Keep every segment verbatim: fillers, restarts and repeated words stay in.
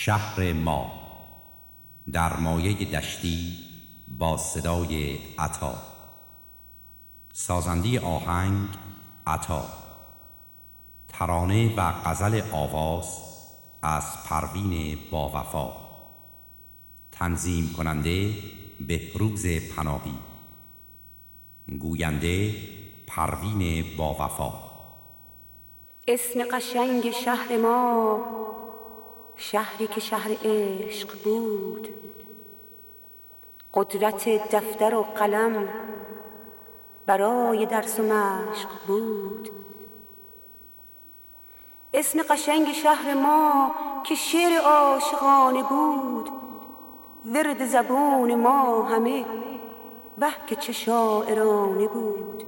شهر ما در مایه دشتی با صدای عطا. سازنده آهنگ عطا. ترانه و غزل آواز از پروین باوفا. تنظیم کننده بهروز پناهی. گوینده پروین باوفا. اسم قشنگ شهر ما، شهری که شهر عشق بود. قدرت دفتر و قلم برای درس و مشق بود. اسم قشنگ شهر ما که شعر عاشقانه بود. ورد زبون ما همه وه که چه شاعرانه بود.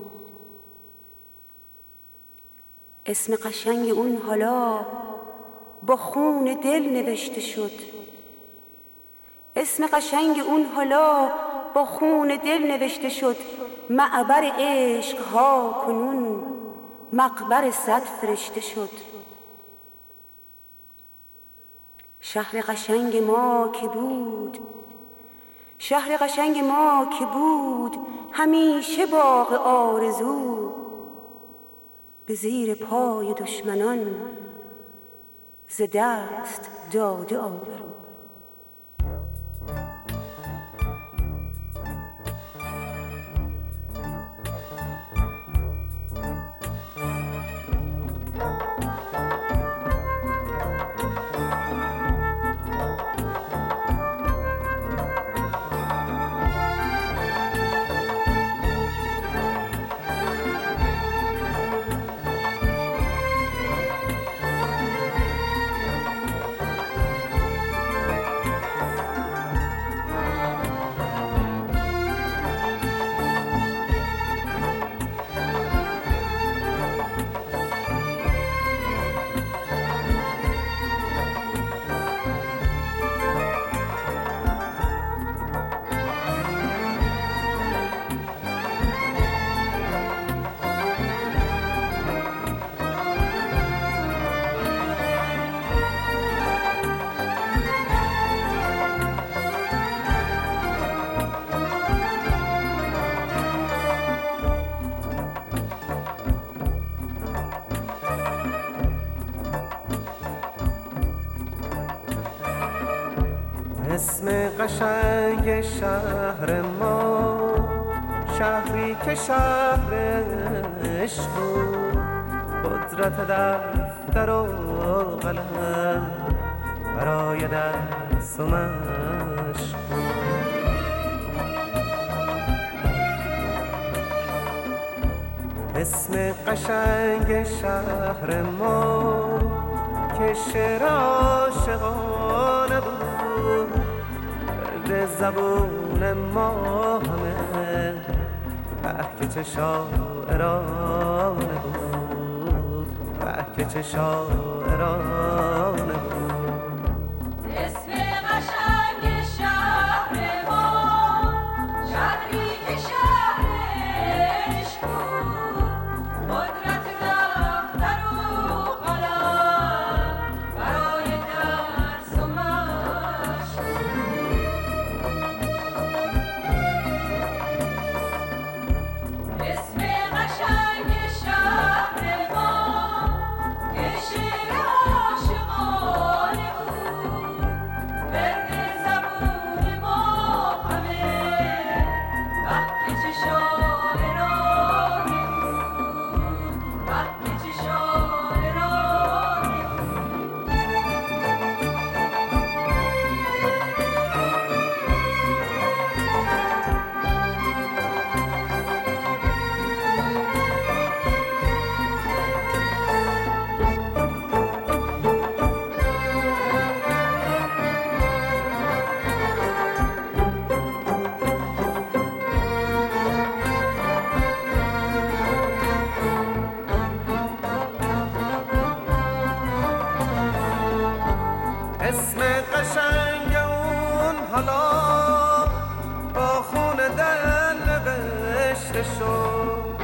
اسم قشنگ اون حالا با خون دل نوشته شد. اسم قشنگ اون حالا با خون دل نوشته شد. معبر عشق ها کنون مقبر صد فرشته شد. شهر قشنگ ما که بود، شهر قشنگ ما که بود همیشه باغ آرزو. به زیر پای دشمنان ز دست داده آبرو. اسم قشنگ شهر ما، شهری که شهر عشق بود. قدرت دفتر و قلم برای درس و مشق بود. اسم قشنگ شهر ما که شعر عاشقانه بود. ورد زبون ما همه وه که چه شاعرانه بود. وه که چه شاعرانه بود. اسم قشنگ شهر ما، شهری که شهر عشق بود. قدرت دفتر و قلم برای درس و مشق بود. اسم قشنگ شهر ما که شعر عاشقانه بود. ورد زبون ما همه وه که چه شاعرانه بود. وه که چه شاعرانه اسم قشنگ اون حالا با خون دل نوشته شد.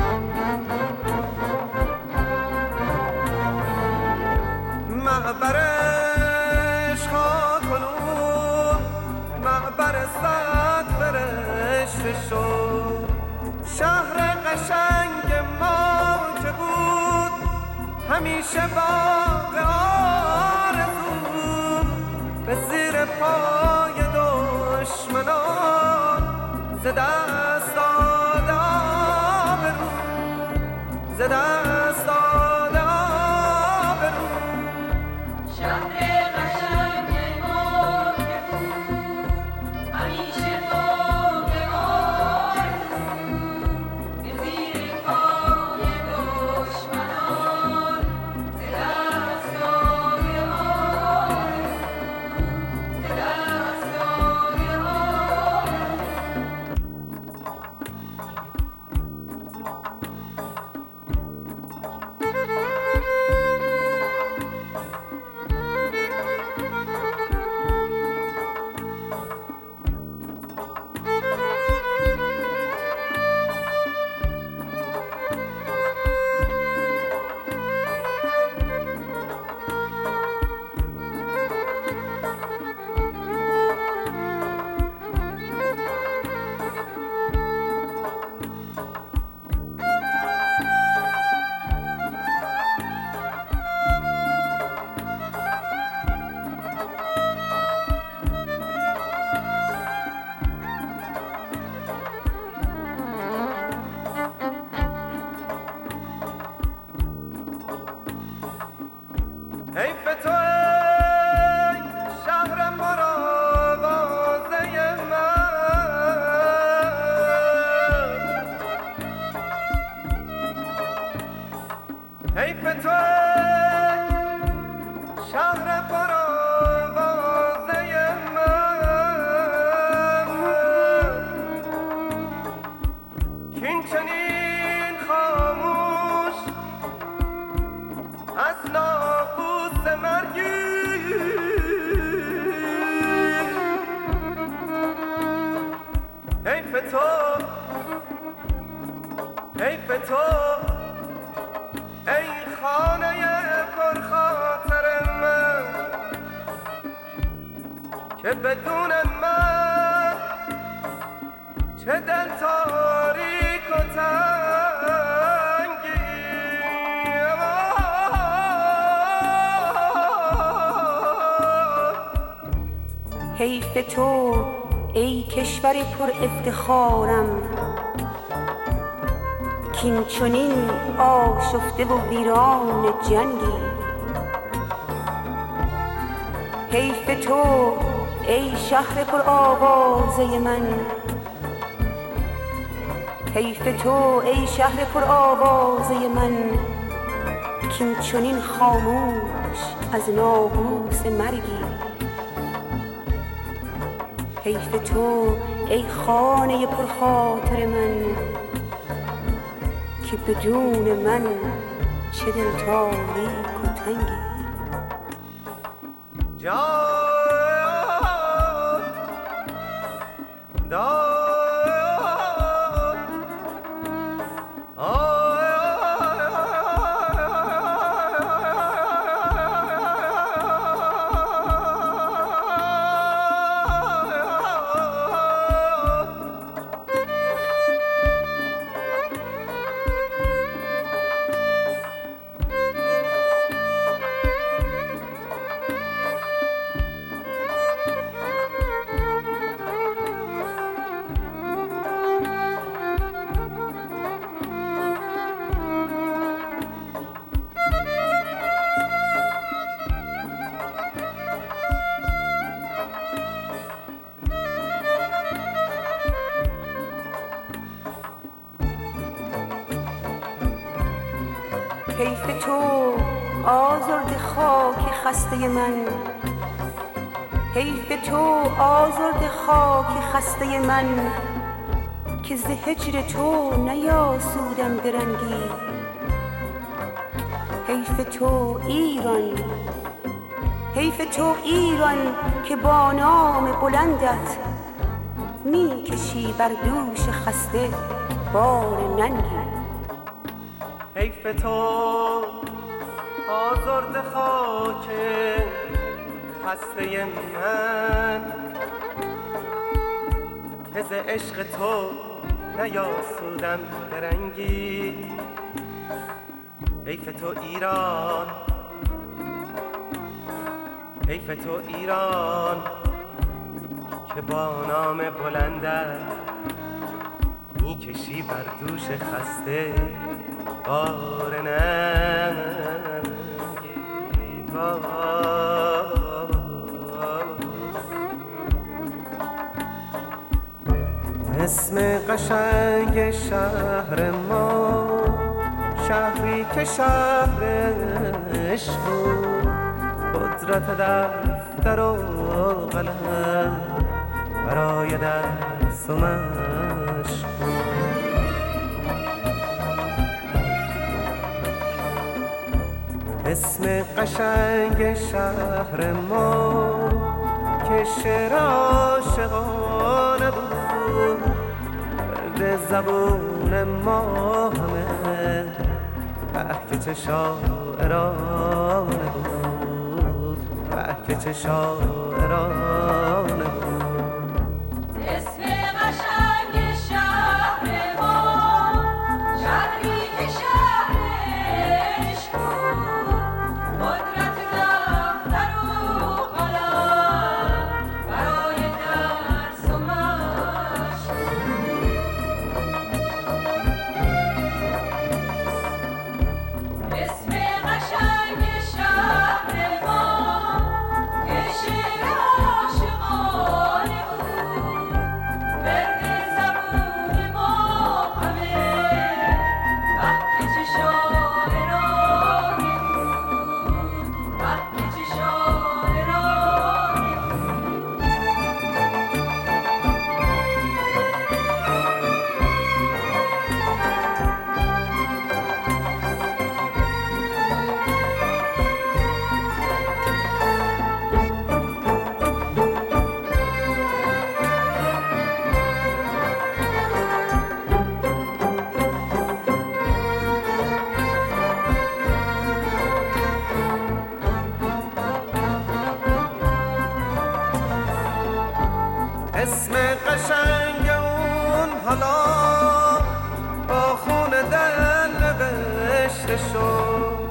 معبر عشق ها قشنگ ما که بود همیشه باغ آرزو به زیر پای دشمنان ز دست داده آبرو ز دست داده آبرو شهر قشنگ ما که بود همیشه باغ آرزو به زیر پای دشمنان ز دست داده آرزو ز دست داده حیف تو ای شهر مرابازه من حیف تو ای شهر مرابازه من کین چنین خاموش از ناقوس مرگی حیف تو حیف تو ای خانه پرخاطر من که بدون من چه دل تاریک و تنگی حیف تو ای کشور پر افتخارم کین چنین آشفته و ویران جنگی حیف تو ای شهر پر آوازه من حیف تو ای شهر پر آوازه من کین چنین خاموش از ناقوس مرگی حیف تو ای خانه پرخاطر من که بدون من چه دل تاریک و تنگی جان داد حیف تو آزرد خاک خسته من حیف تو آزرد خاک خسته من که ز هجر تو نیاسودم درنگی حیف تو ایران حیف تو ایران که با نام بلندت می کشی بر دوش خسته بار ننگی حیف تو آزرد خاک خسته من که ز عشق تو نیاسودم درنگی. حیف تو ایران، حیف تو ایران که با نام بلندت میکشی بر دوش خسته بار ننگی. اسم قشنگ شهر ما، شهری که شهر عشق بود، قدرت دفتر و قلم برای درس و مشق بود. اسم قشنگ شهر ما که شعر عاشقانه بود، ورد زبون ما همه که چه شاعرانه بود، که چه شاعرانه بود. اسم قشنگ شهر ما، شهری که شهر عشق بود، قدرت دفتر و قلم برای درس و مشق. اسم قشنگ شهر ما که شعر عاشقانه بود، ورد زبون ما همه که چه شاعرانه بود، که چه شاعرانه بود. اسم قشنگ اون حالا با خون دل نوشته شد.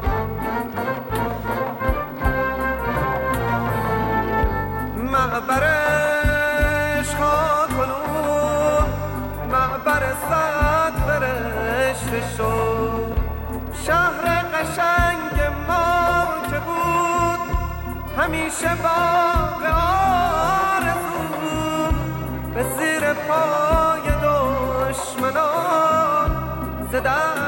معبرش خاکنون، معبر صد فرشته شد. شهر قشنگ ما که بود همیشه باغ آرزو، به زیر پای دشمنان ز دست